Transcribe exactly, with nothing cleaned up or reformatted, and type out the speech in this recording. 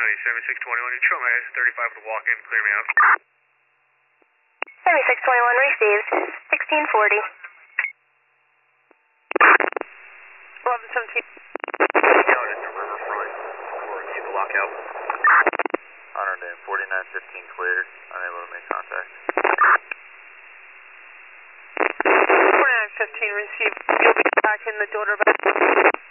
Valley, seventy-six twenty-one, you show me thirty-five with a walk-in, clear me out. seventy-six twenty-one received, sixteen forty. eleven seventeen. Out into Riverfront for the lockout. one forty-nine fifteen cleared, unable to make contact. forty-nine fifteen received, you'll be back in the door back.